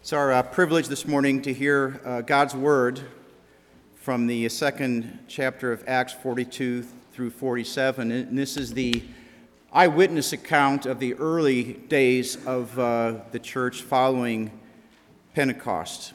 It's our privilege this morning to hear God's Word from the second chapter of Acts 42 through 47. And this is the eyewitness account of the early days of the church following Pentecost.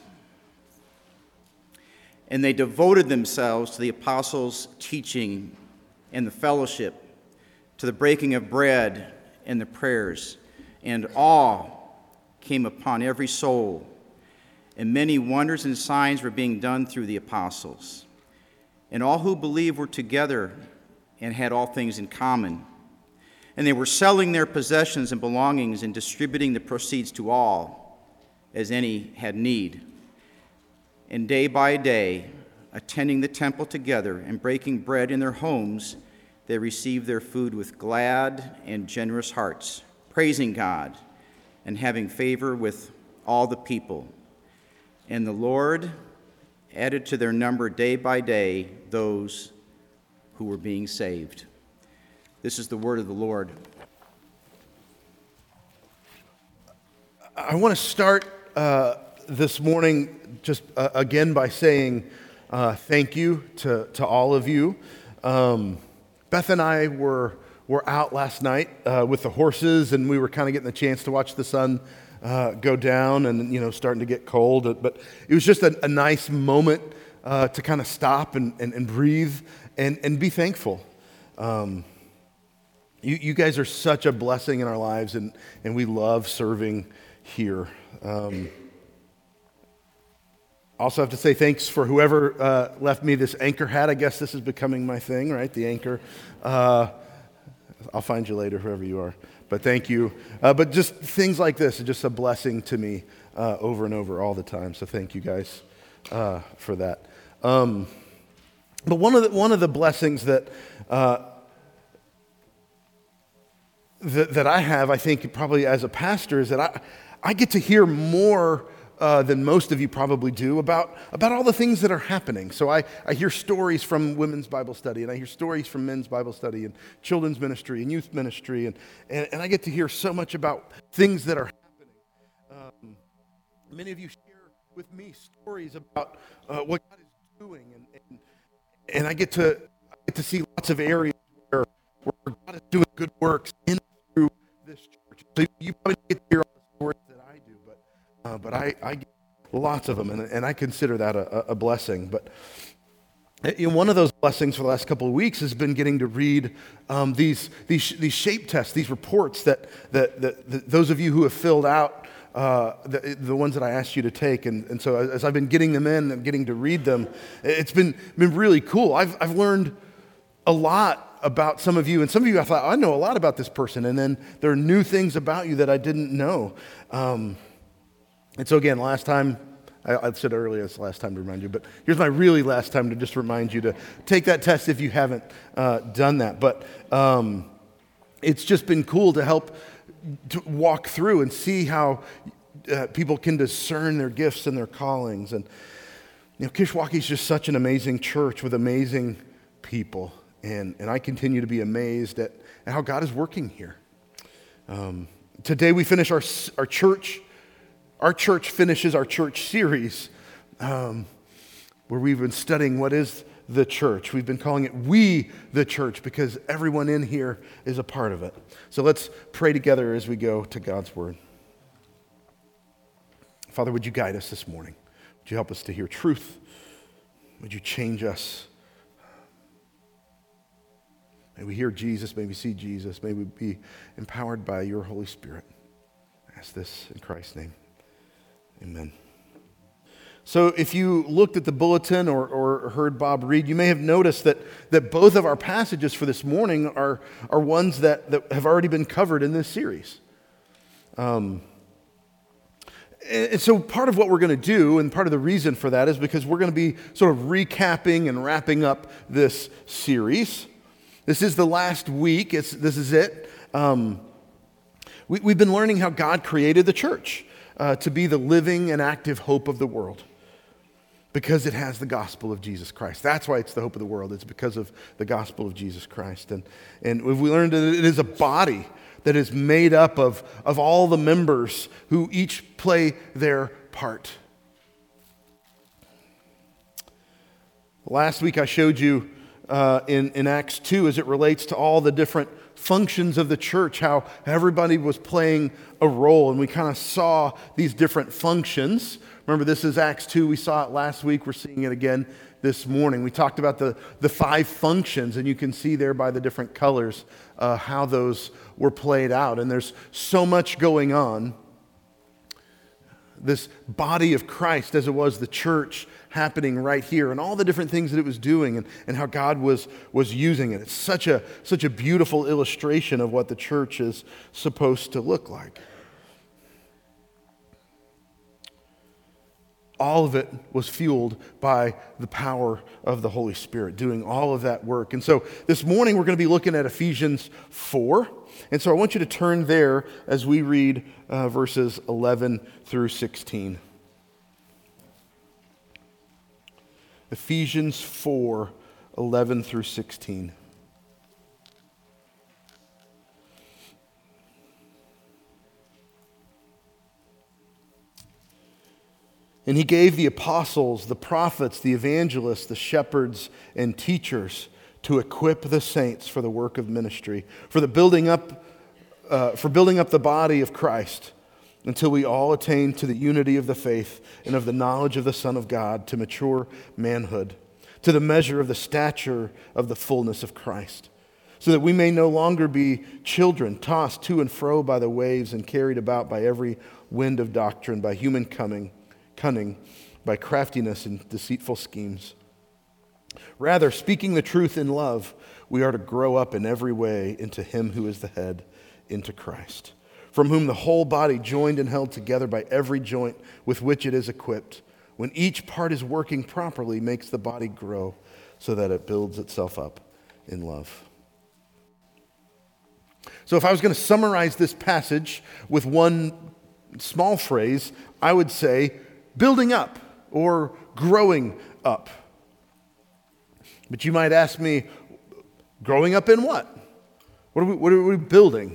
And they devoted themselves to the apostles' teaching and the fellowship, to the breaking of bread and the prayers, and awe came upon every soul, and many wonders and signs were being done through the apostles. And all who believed were together and had all things in common. And they were selling their possessions and belongings and distributing the proceeds to all, as any had need. And day by day, attending the temple together and breaking bread in their homes, they received their food with glad and generous hearts, praising God and having favor with all the people. And the Lord added to their number day by day those who were being saved. This is the word of the Lord. I want to start this morning just again by saying thank you to all of you. Beth and I were out last night with the horses, and we were kind of getting the chance to watch the sun go down and, starting to get cold. But it was just a nice moment to kind of stop and breathe and be thankful. You guys are such a blessing in our lives, and we love serving here. Also have to say thanks for whoever left me this anchor hat. I guess this is becoming my thing, right? The anchor. I'll find you later, whoever you are. But thank you. But just things like this are just a blessing to me over and over all the time. So thank you guys for that. But one of the blessings that I have, I think, probably as a pastor, is that I get to hear more than most of you probably do about all the things that are happening. So I hear stories from women's Bible study, and I hear stories from men's Bible study, and children's ministry, and youth ministry, and I get to hear so much about things that are happening. Many of you share with me stories about what God is doing, and I get to see lots of areas where God is doing good works in and through this church. So you probably get to hear all the stories that I do, but I get lots of them, and I consider that a blessing. But one of those blessings for the last couple of weeks has been getting to read these shape tests, these reports that those of you who have filled out, the ones that I asked you to take, and so as I've been getting them in and getting to read them, it's been really cool. I've learned a lot about some of you, and some of you I thought, I know a lot about this person, and then there are new things about you that I didn't know. And so again, last time, I said earlier it's the last time to remind you, but here's my really last time to just remind you to take that test if you haven't done that. But it's just been cool to help to walk through and see how people can discern their gifts and their callings. And Kishwaukee is just such an amazing church with amazing people, and I continue to be amazed at how God is working here. Today we finish our church. Our church finishes our church series where we've been studying what is the church. We've been calling it We the Church because everyone in here is a part of it. So let's pray together as we go to God's Word. Father, would you guide us this morning? Would you help us to hear truth? Would you change us? May we hear Jesus. May we see Jesus. May we be empowered by your Holy Spirit. I ask this in Christ's name. Amen. So if you looked at the bulletin or heard Bob read, you may have noticed that both of our passages for this morning are ones that have already been covered in this series. And so part of what we're going to do, and part of the reason for that, is because we're going to be sort of recapping and wrapping up this series. This is the last week. This is it. We've been learning how God created the church to be the living and active hope of the world because it has the gospel of Jesus Christ. That's why it's the hope of the world. It's because of the gospel of Jesus Christ. And we learned that it is a body that is made up of all the members who each play their part. Last week I showed you in Acts 2 as it relates to all the different functions of the church, how everybody was playing a role, and we kind of saw these different functions. Remember, this is Acts 2. We saw it last week. We're seeing it again this morning. We talked about the 5 functions, and you can see there by the different colors how those were played out. And there's so much going on. This body of Christ, as it was the church, happening right here, and all the different things that it was doing, and how God was using it. It's such a beautiful illustration of what the church is supposed to look like. All of it was fueled by the power of the Holy Spirit doing all of that work. And so this morning we're going to be looking at Ephesians 4. And so I want you to turn there as we read verses 11 through 16. Ephesians 4, 11 through 16. And he gave the apostles, the prophets, the evangelists, the shepherds, and teachers to equip the saints for the work of ministry, for building up the body of Christ, until we all attain to the unity of the faith and of the knowledge of the Son of God, to mature manhood, to the measure of the stature of the fullness of Christ, so that we may no longer be children, tossed to and fro by the waves and carried about by every wind of doctrine, by human cunning, by craftiness and deceitful schemes. Rather, speaking the truth in love, we are to grow up in every way into Him who is the head, into Christ, from whom the whole body, joined and held together by every joint with which it is equipped, when each part is working properly, makes the body grow so that it builds itself up in love. So if I was going to summarize this passage with one small phrase, I would say building up or growing up. But you might ask me, growing up in what? What are we building?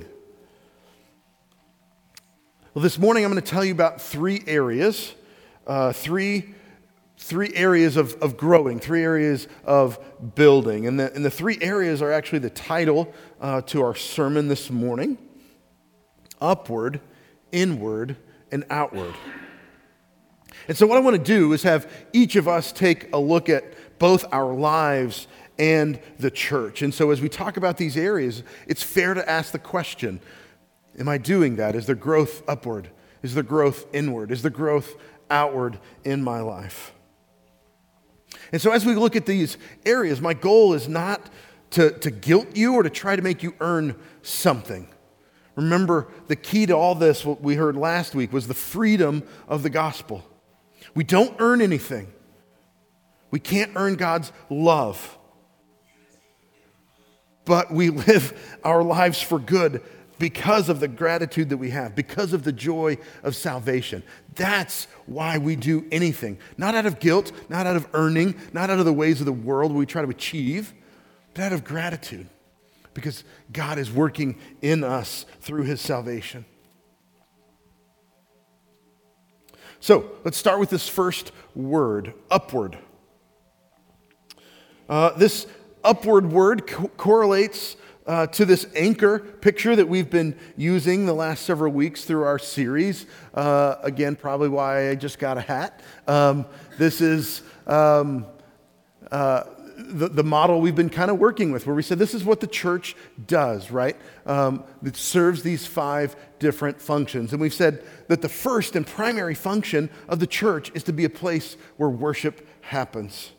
Well, this morning I'm going to tell you about 3 areas, three areas of growing, 3 areas of building. And the 3 areas are actually the title to our sermon this morning: upward, inward, and outward. And so what I want to do is have each of us take a look at both our lives and the church. And so as we talk about these areas, it's fair to ask the question, am I doing that? Is there growth upward? Is there growth inward? Is there growth outward in my life? And so as we look at these areas, my goal is not to guilt you or to try to make you earn something. Remember, the key to all this, what we heard last week, was the freedom of the gospel. We don't earn anything. We can't earn God's love. But we live our lives for good because of the gratitude that we have, because of the joy of salvation. That's why we do anything. Not out of guilt, not out of earning, not out of the ways of the world we try to achieve, but out of gratitude, because God is working in us through His salvation. So let's start with this first word, upward. This upward word correlates to this anchor picture that we've been using the last several weeks through our series. Again, probably why I just got a hat. This is the model we've been kind of working with, where we said this is what the church does, right? It serves these 5 different functions. And we've said that the first and primary function of the church is to be a place where worship happens.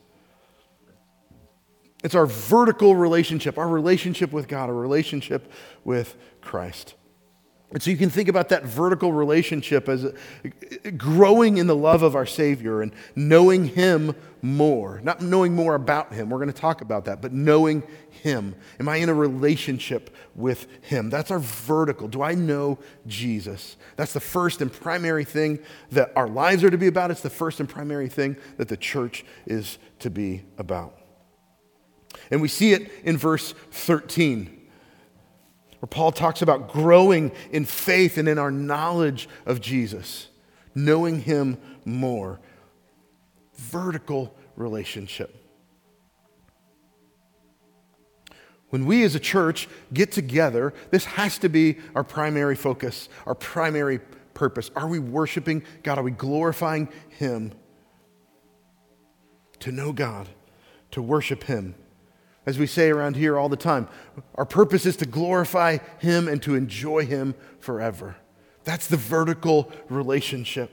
It's our vertical relationship, our relationship with God, our relationship with Christ. And so you can think about that vertical relationship as growing in the love of our Savior and knowing Him more. Not knowing more about Him, we're going to talk about that, but knowing Him. Am I in a relationship with Him? That's our vertical. Do I know Jesus? That's the first and primary thing that our lives are to be about. It's the first and primary thing that the church is to be about. And we see it in verse 13. Where Paul talks about growing in faith and in our knowledge of Jesus. knowing him more. Vertical relationship. When we as a church get together, this has to be our primary focus, our primary purpose. Are we worshiping God? Are we glorifying him? To know God, to worship him. As we say around here all the time, our purpose is to glorify him and to enjoy him forever. That's the vertical relationship.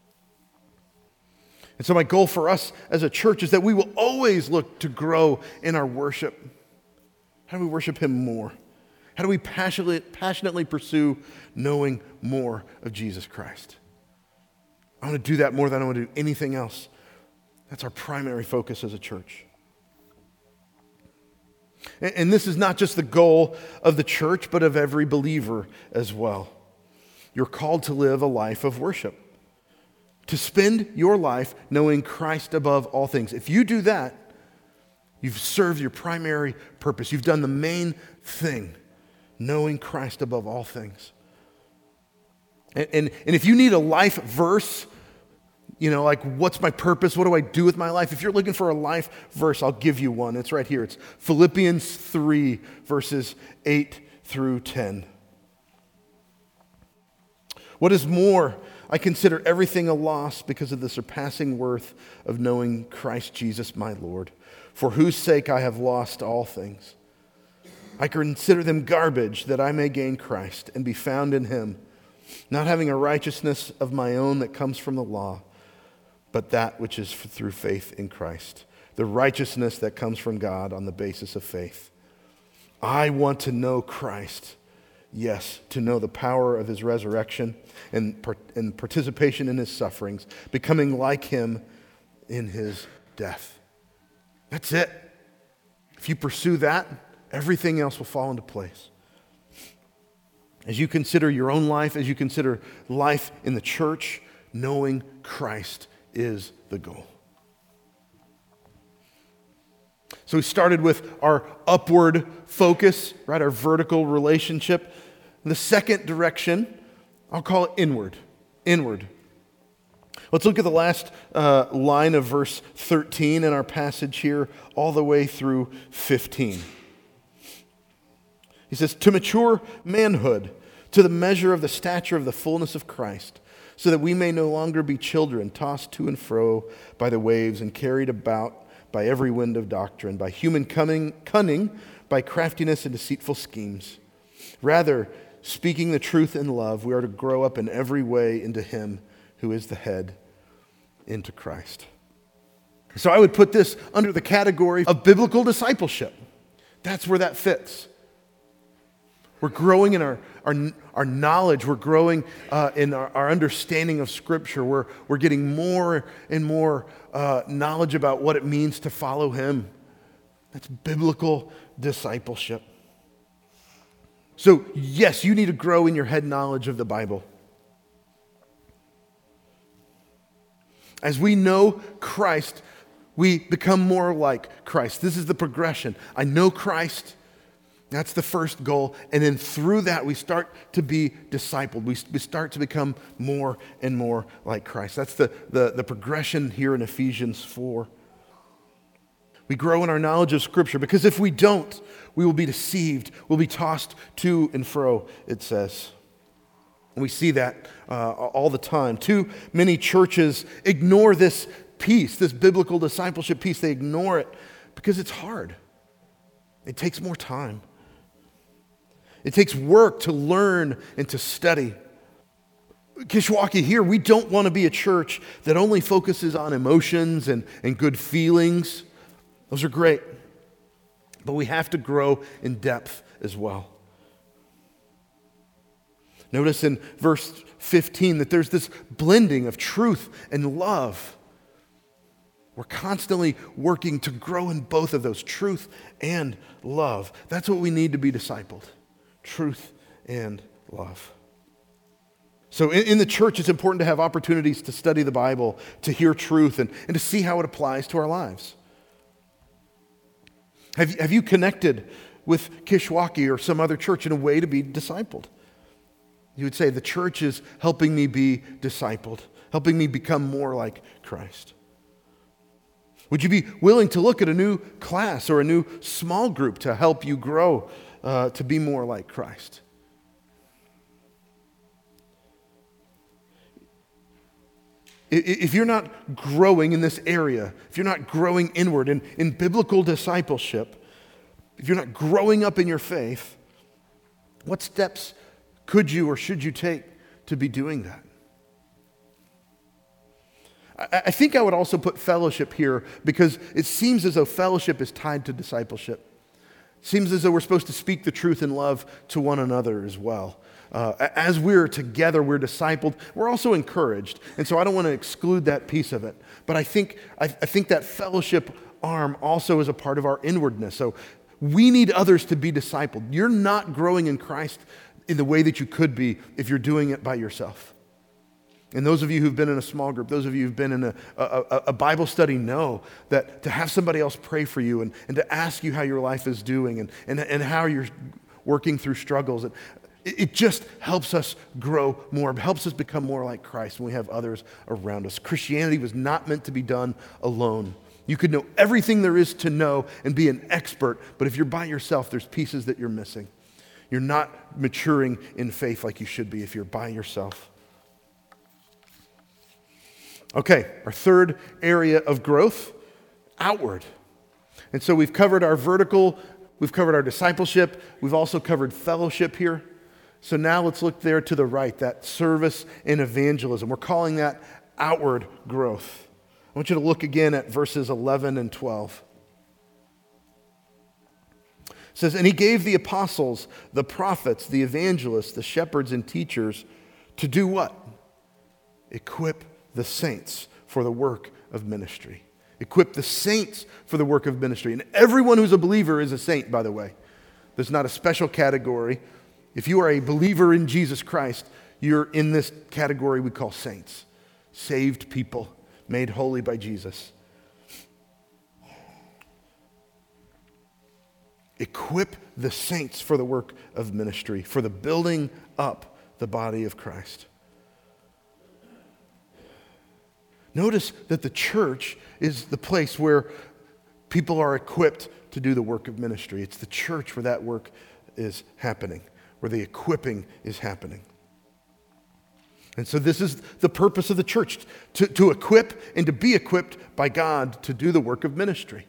And so my goal for us as a church is that we will always look to grow in our worship. How do we worship him more? How do we passionately pursue knowing more of Jesus Christ? I want to do that more than I want to do anything else. That's our primary focus as a church. And this is not just the goal of the church, but of every believer as well. You're called to live a life of worship, to spend your life knowing Christ above all things. If you do that, you've served your primary purpose. You've done the main thing, knowing Christ above all things. And if you need a life verse, like what's my purpose? What do I do with my life? If you're looking for a life verse, I'll give you one. It's right here. It's Philippians 3, verses 8 through 10. What is more, I consider everything a loss because of the surpassing worth of knowing Christ Jesus my Lord, for whose sake I have lost all things. I consider them garbage that I may gain Christ and be found in him, not having a righteousness of my own that comes from the law, but that which is through faith in Christ, the righteousness that comes from God on the basis of faith. I want to know Christ, yes, to know the power of his resurrection and participation in his sufferings, becoming like him in his death. That's it. If you pursue that, everything else will fall into place. As you consider your own life, as you consider life in the church, knowing Christ is the goal. So we started with our upward focus, right? Our vertical relationship. The second direction, I'll call it inward. Inward. Let's look at the last line of verse 13 in our passage here, all the way through 15. He says, to mature manhood, to the measure of the stature of the fullness of Christ, so that we may no longer be children, tossed to and fro by the waves and carried about by every wind of doctrine, by human cunning, by craftiness and deceitful schemes. Rather, speaking the truth in love, we are to grow up in every way into him who is the head, into Christ. So I would put this under the category of biblical discipleship. That's where that fits. We're growing in our knowledge. We're growing in our understanding of Scripture. We're getting more and more knowledge about what it means to follow him. That's biblical discipleship. So yes, you need to grow in your head knowledge of the Bible. As we know Christ, we become more like Christ. This is the progression. I know Christ. That's the first goal. And then through that, we start to be discipled. We start to become more and more like Christ. That's the progression here in Ephesians 4. We grow in our knowledge of Scripture, because if we don't, we will be deceived. We'll be tossed to and fro, it says. And we see that all the time. Too many churches ignore this piece, this biblical discipleship piece. They ignore it because it's hard. It takes more time. It takes work to learn and to study. Kishwaukee here, we don't want to be a church that only focuses on emotions and good feelings. Those are great. But we have to grow in depth as well. Notice in verse 15 that there's this blending of truth and love. We're constantly working to grow in both of those, truth and love. That's what we need to be discipled, truth and love. So in the church, it's important to have opportunities to study the Bible, to hear truth, and to see how it applies to our lives. Have you connected with Kishwaukee or some other church in a way to be discipled? You would say, the church is helping me be discipled, helping me become more like Christ? Would you be willing to look at a new class or a new small group to help you grow to be more like Christ? If you're not growing in this area, if you're not growing inward in biblical discipleship, if you're not growing up in your faith, what steps could you or should you take to be doing that? I think I would also put fellowship here because it seems as though fellowship is tied to discipleship. It seems as though we're supposed to speak the truth in love to one another as well. As we're together, we're discipled, we're also encouraged. And so I don't want to exclude that piece of it. But I think that fellowship arm also is a part of our inwardness. So we need others to be discipled. You're not growing in Christ in the way that you could be if you're doing it by yourself. And those of you who've been in a small group, those of you who've been in a Bible study know that to have somebody else pray for you and to ask you how your life is doing and how you're working through struggles, it just helps us grow more, helps us become more like Christ when we have others around us. Christianity was not meant to be done alone. You could know everything there is to know and be an expert, but if you're by yourself, there's pieces that you're missing. You're not maturing in faith like you should be if you're by yourself. Okay, our third area of growth, outward. And so we've covered our vertical, we've covered our discipleship, we've also covered fellowship here. So now let's look there to the right, that service and evangelism. We're calling that outward growth. I want you to look again at verses 11 and 12. It says, "And he gave the apostles, the prophets, the evangelists, the shepherds, and teachers to do what? Equip the saints for the work of ministry." Equip the saints for the work of ministry. And everyone who's a believer is a saint, by the way. There's not a special category. If you are a believer in Jesus Christ, you're in this category we call saints. Saved people, made holy by Jesus. Equip the saints for the work of ministry, for the building up the body of Christ. Notice that the church is the place where people are equipped to do the work of ministry. It's the church where that work is happening, where the equipping is happening. And so this is the purpose of the church, to equip and to be equipped by God to do the work of ministry.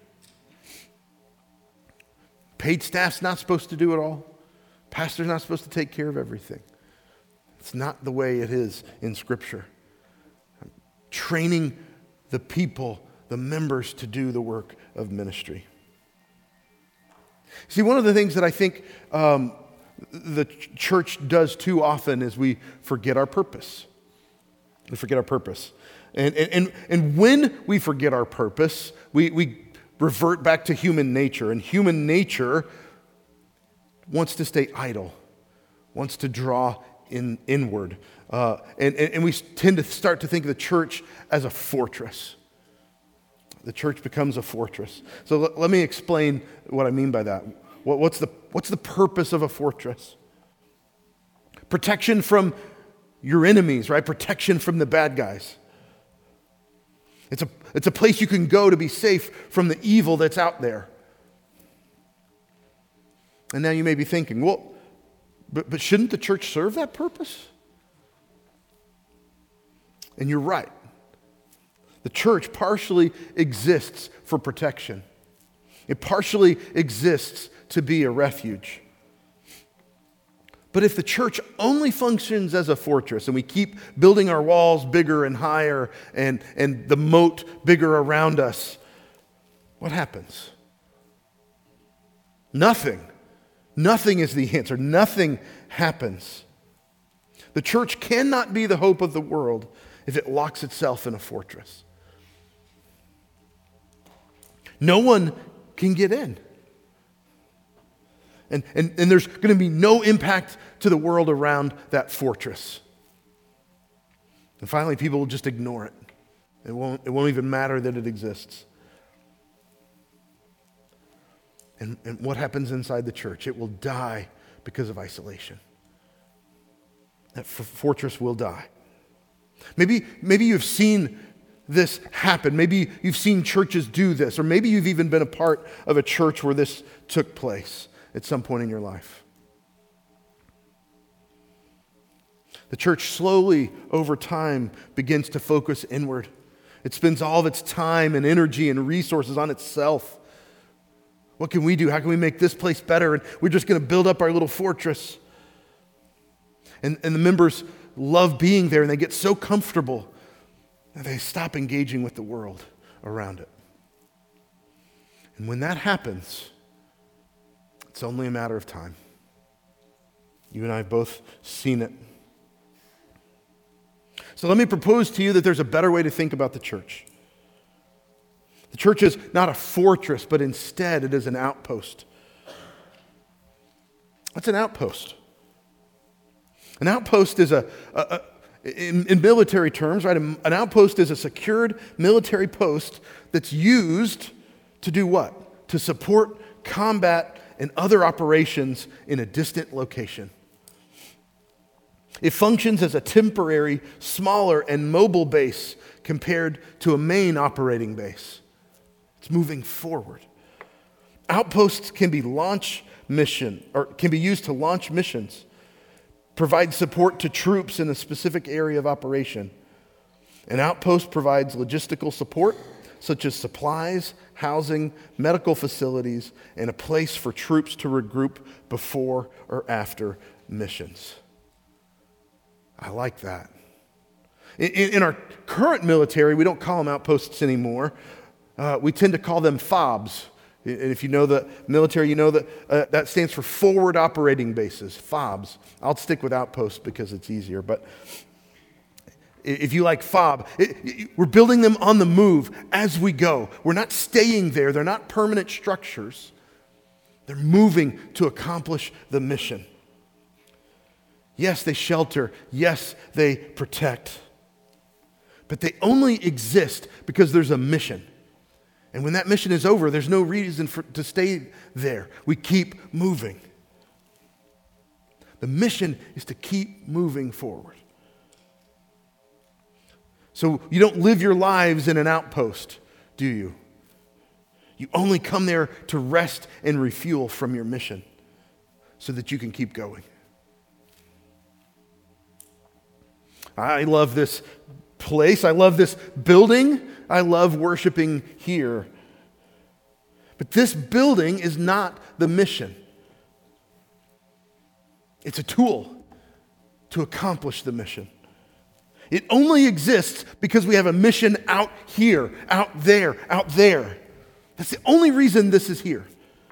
Paid staff's not supposed to do it all. Pastor's not supposed to take care of everything. It's not the way it is in Scripture. Training the people, the members, to do the work of ministry. See, one of the things that I think the church does too often is we forget our purpose. We forget our purpose. And when we forget our purpose, we revert back to human nature. And human nature wants to stay idle, wants to draw inward. And we tend to start to think of the church as a fortress. The church becomes a fortress. So let me explain what I mean by that. What's the purpose of a fortress? Protection from your enemies, right? Protection from the bad guys. It's a place you can go to be safe from the evil that's out there. And now you may be thinking, well, but shouldn't the church serve that purpose? And you're right. The church partially exists for protection. It partially exists to be a refuge. But if the church only functions as a fortress and we keep building our walls bigger and higher and the moat bigger around us, what happens? Nothing. Nothing is the answer. Nothing happens. The church cannot be the hope of the world if it locks itself in a fortress. No one can get in. And there's going to be no impact to the world around that fortress. And finally, people will just ignore it. It won't even matter that it exists. And what happens inside the church? It will die because of isolation. That fortress will die. Maybe you've seen this happen. Maybe you've seen churches do this, or maybe you've even been a part of a church where this took place at some point in your life. The church slowly, over time, begins to focus inward. It spends all of its time and energy and resources on itself. What can we do? How can we make this place better? And we're just going to build up our little fortress. And the members love being there, and they get so comfortable that they stop engaging with the world around it. And when that happens, it's only a matter of time. You and I have both seen it. So let me propose to you that there's a better way to think about the church. The church is not a fortress, but instead it is an outpost. What's an outpost? An outpost is in military terms, right? An outpost is a secured military post that's used to do what? To support combat and other operations in a distant location. It functions as a temporary, smaller, and mobile base compared to a main operating base. It's moving forward. Outposts can be used to launch missions, provide support to troops in a specific area of operation. An outpost provides logistical support, such as supplies, housing, medical facilities, and a place for troops to regroup before or after missions. I like that. In our current military, we don't call them outposts anymore. We tend to call them FOBs. And if you know the military, you know that that stands for forward operating bases, FOBs. I'll stick with outposts because it's easier. But if you like FOB, we're building them on the move as we go. We're not staying there. They're not permanent structures. They're moving to accomplish the mission. Yes, they shelter. Yes, they protect. But they only exist because there's a mission. And when that mission is over, there's no reason to stay there. We keep moving. The mission is to keep moving forward. So you don't live your lives in an outpost, do you? You only come there to rest and refuel from your mission so that you can keep going. I love this place. I love this building. I love worshiping here. But this building is not the mission. It's a tool to accomplish the mission. It only exists because we have a mission out here, out there, out there. That's the only reason this is here.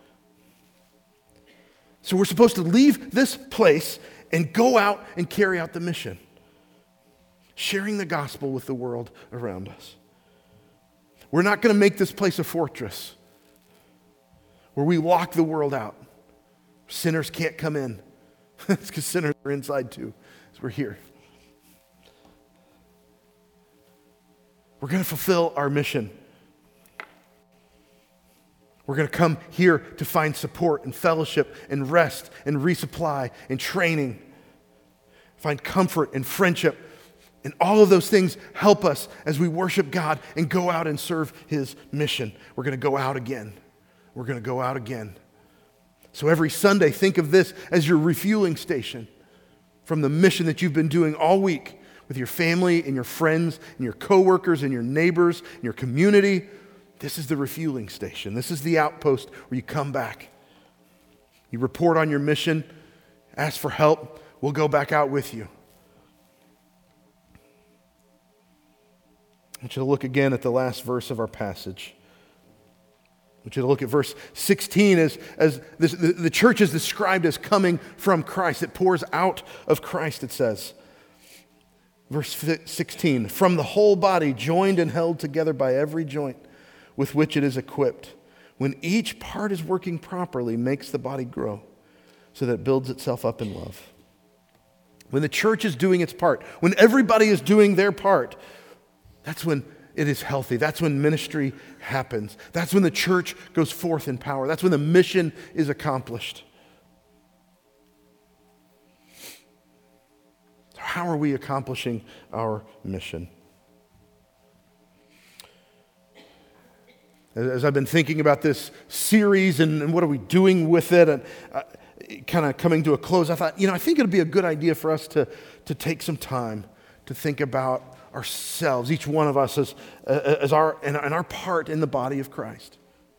So we're supposed to leave this place and go out and carry out the mission, sharing the gospel with the world around us. We're not going to make this place a fortress where we lock the world out. Sinners can't come in. It's because sinners are inside too, as we're here. We're going to fulfill our mission. We're going to come here to find support and fellowship and rest and resupply and training, find comfort and friendship. And all of those things help us as we worship God and go out and serve His mission. We're going to go out again. We're going to go out again. So every Sunday, think of this as your refueling station from the mission that you've been doing all week with your family and your friends and your coworkers and your neighbors and your community. This is the refueling station. This is the outpost where you come back. You report on your mission, ask for help. We'll go back out with you. I want you to look again at the last verse of our passage. I want you to look at verse 16 as this, the church is described as coming from Christ. It pours out of Christ, it says. Verse 16, from the whole body, joined and held together by every joint with which it is equipped, when each part is working properly, makes the body grow so that it builds itself up in love. When the church is doing its part, when everybody is doing their part, that's when it is healthy. That's when ministry happens. That's when the church goes forth in power. That's when the mission is accomplished. It's How are we accomplishing our mission? As I've been thinking about this series and what are we doing with it, and kind of coming to a close, I thought, I think it would be a good idea for us to take some time to think about ourselves, each one of us as our part in the body of Christ.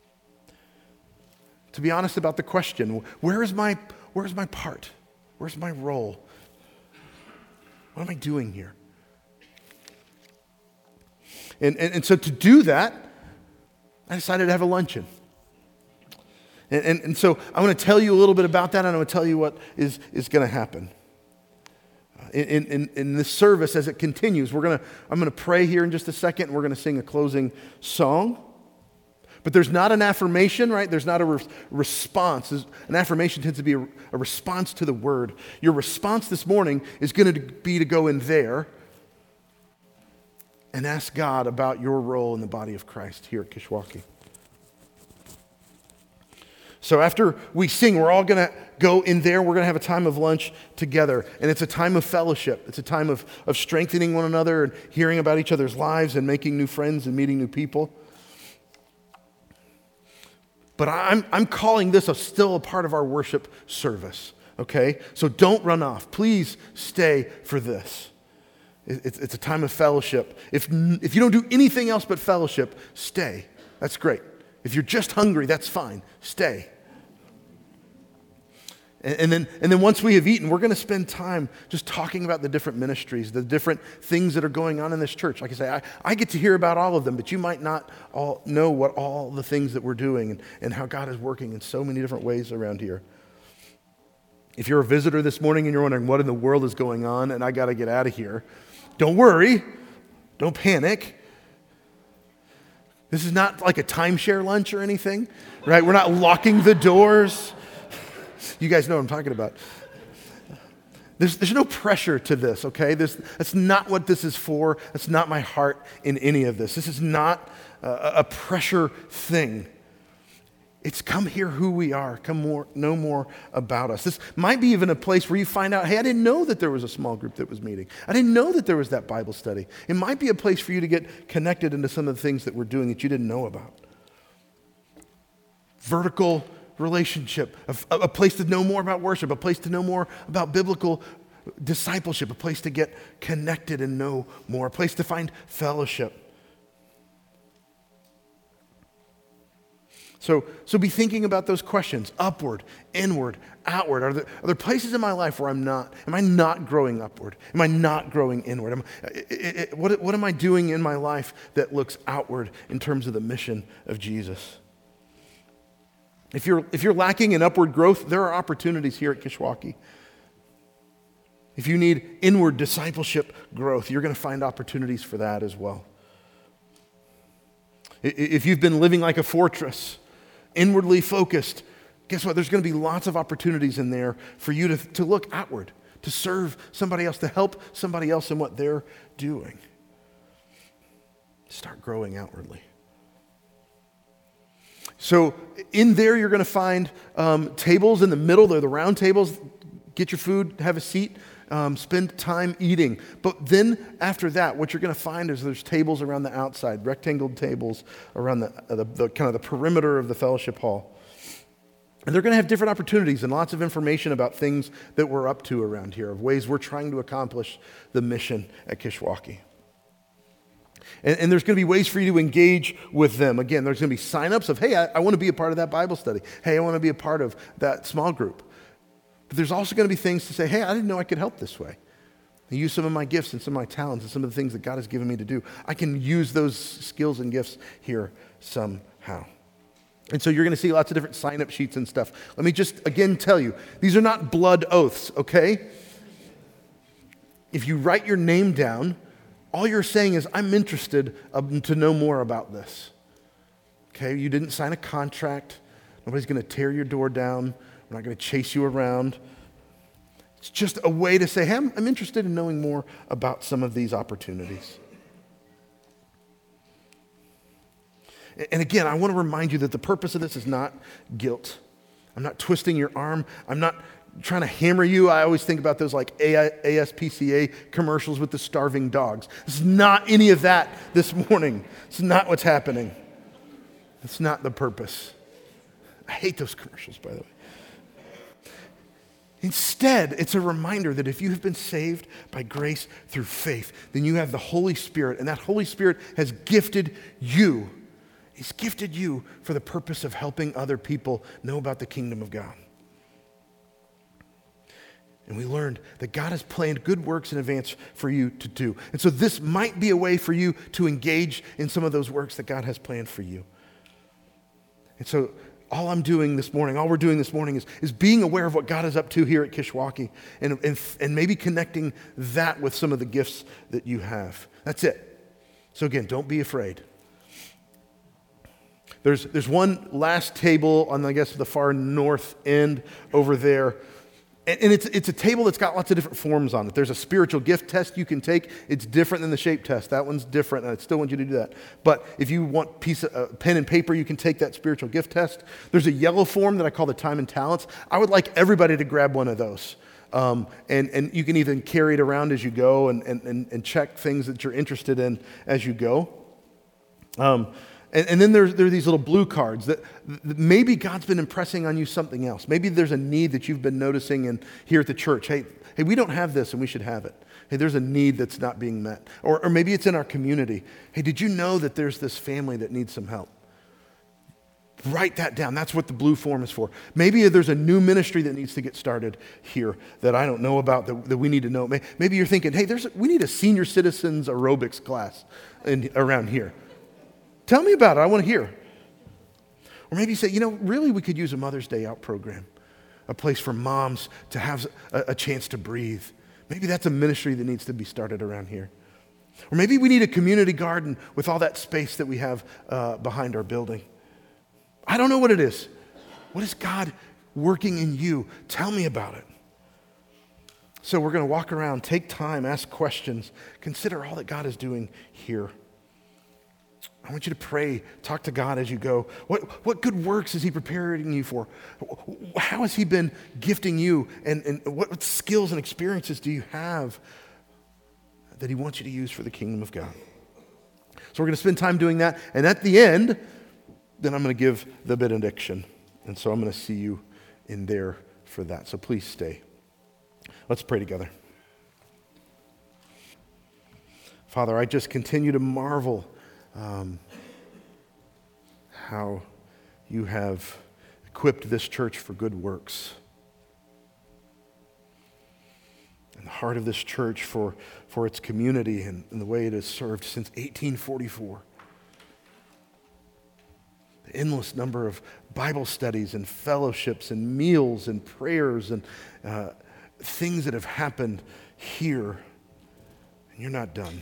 To be honest about the question, where's my part? Where's my role? What am I doing here? And so to do that, I decided to have a luncheon. And so I want to tell you a little bit about that, and I'm going to tell you what is going to happen. In this service, as it continues, I'm going to pray here in just a second, and we're going to sing a closing song. But there's not an affirmation, right? There's not a response. An affirmation tends to be a response to the word. Your response this morning is going to be to go in there and ask God about your role in the body of Christ here at Kishwaukee. So after we sing, we're all going to go in there. We're going to have a time of lunch together. And it's a time of fellowship. It's a time of strengthening one another and hearing about each other's lives and making new friends and meeting new people. But I'm calling this still a part of our worship service, okay? So don't run off. Please stay for this. It's a time of fellowship. If you don't do anything else but fellowship, stay. That's great. If you're just hungry, that's fine. Stay. And then once we have eaten, we're going to spend time just talking about the different ministries, the different things that are going on in this church. Like I say, I get to hear about all of them, but you might not all know what all the things that we're doing and how God is working in so many different ways around here. If you're a visitor this morning and you're wondering what in the world is going on and I got to get out of here, don't worry. Don't panic. This is not like a timeshare lunch or anything, right? We're not locking the doors. You guys know what I'm talking about. There's no pressure to this, okay? That's not what this is for. That's not my heart in any of this. This is not a pressure thing. It's come hear who we are. Know more about us. This might be even a place where you find out, hey, I didn't know that there was a small group that was meeting. I didn't know that there was that Bible study. It might be a place for you to get connected into some of the things that we're doing that you didn't know about. Vertical relationship, a place to know more about worship, a place to know more about biblical discipleship, a place to get connected and know more, a place to find fellowship. So be thinking about those questions: upward, inward, outward. Are there places in my life where am I not growing upward? Am I not growing inward? What am I doing in my life that looks outward in terms of the mission of Jesus? If you're lacking in upward growth, there are opportunities here at Kishwaukee. If you need inward discipleship growth, you're going to find opportunities for that as well. If you've been living like a fortress, inwardly focused, guess what? There's going to be lots of opportunities in there for you to look outward, to serve somebody else, to help somebody else in what they're doing. Start growing outwardly. So in there, you're going to find tables in the middle. They're the round tables. Get your food, have a seat, spend time eating. But then after that, what you're going to find is there's tables around the outside, rectangle tables around the kind of the perimeter of the fellowship hall. And they're going to have different opportunities and lots of information about things that we're up to around here, of ways we're trying to accomplish the mission at Kishwaukee. And there's going to be ways for you to engage with them. Again, there's going to be sign-ups of, hey, I want to be a part of that Bible study. Hey, I want to be a part of that small group. But there's also going to be things to say, hey, I didn't know I could help this way. I use some of my gifts and some of my talents and some of the things that God has given me to do. I can use those skills and gifts here somehow. And so you're going to see lots of different sign-up sheets and stuff. Let me just, again, tell you, these are not blood oaths, okay? If you write your name down, all you're saying is, I'm interested to know more about this. Okay, you didn't sign a contract. Nobody's going to tear your door down. We're not going to chase you around. It's just a way to say, hey, I'm interested in knowing more about some of these opportunities. And again, I want to remind you that the purpose of this is not guilt. I'm not twisting your arm. I'm not trying to hammer you. I always think about those like ASPCA commercials with the starving dogs. It's not any of that this morning. It's not what's happening. It's not the purpose. I hate those commercials, by the way. Instead, it's a reminder that if you have been saved by grace through faith, then you have the Holy Spirit, and that Holy Spirit has gifted you. He's gifted you for the purpose of helping other people know about the kingdom of God. And we learned that God has planned good works in advance for you to do. And so this might be a way for you to engage in some of those works that God has planned for you. And so all we're doing this morning is being aware of what God is up to here at Kishwaukee and maybe connecting that with some of the gifts that you have. That's it. So again, don't be afraid. There's one last table on, I guess, the far north end over there. And it's a table that's got lots of different forms on it. There's a spiritual gift test you can take. It's different than the shape test. That one's different, and I still want you to do that. But if you want pen and paper, you can take that spiritual gift test. There's a yellow form that I call the time and talents. I would like everybody to grab one of those. And you can even carry it around as you go and check things that you're interested in as you go. And then there are these little blue cards that maybe God's been impressing on you something else. Maybe there's a need that you've been noticing here at the church. Hey, we don't have this and we should have it. Hey, there's a need that's not being met. Or maybe it's in our community. Hey, did you know that there's this family that needs some help? Write that down. That's what the blue form is for. Maybe there's a new ministry that needs to get started here that I don't know about that we need to know. Maybe you're thinking, hey, we need a senior citizens aerobics class around here. Tell me about it. I want to hear. Or maybe you say, really we could use a Mother's Day Out program, a place for moms to have a chance to breathe. Maybe that's a ministry that needs to be started around here. Or maybe we need a community garden with all that space that we have behind our building. I don't know what it is. What is God working in you? Tell me about it. So we're going to walk around, take time, ask questions, consider all that God is doing here. I want you to pray, talk to God as you go. What good works is He preparing you for? How has He been gifting you? And what skills and experiences do you have that He wants you to use for the kingdom of God? So we're going to spend time doing that. And at the end, then I'm going to give the benediction. And so I'm going to see you in there for that. So please stay. Let's pray together. Father, I just continue to marvel how you have equipped this church for good works. And the heart of this church for its community and the way it has served since 1844. The endless number of Bible studies and fellowships and meals and prayers and things that have happened here. And you're not done.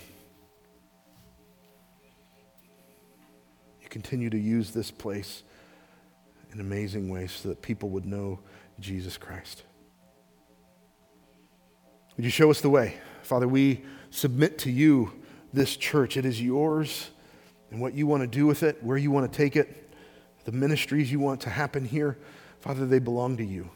Continue to use this place in amazing ways so that people would know Jesus Christ. Would you show us the way? Father, we submit to you this church. It is yours, and what you want to do with it, where you want to take it, the ministries you want to happen here, Father, they belong to you.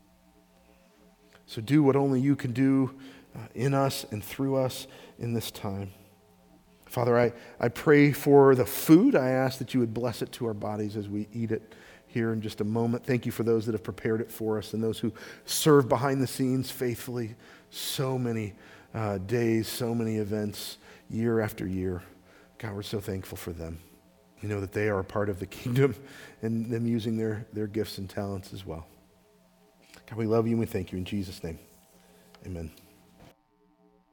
So do what only you can do in us and through us in this time. Father, I pray for the food. I ask that you would bless it to our bodies as we eat it here in just a moment. Thank you for those that have prepared it for us and those who serve behind the scenes faithfully. So many days, so many events, year after year. God, we're so thankful for them. You know that they are a part of the kingdom and them using their gifts and talents as well. God, we love you and we thank you in Jesus' name. Amen.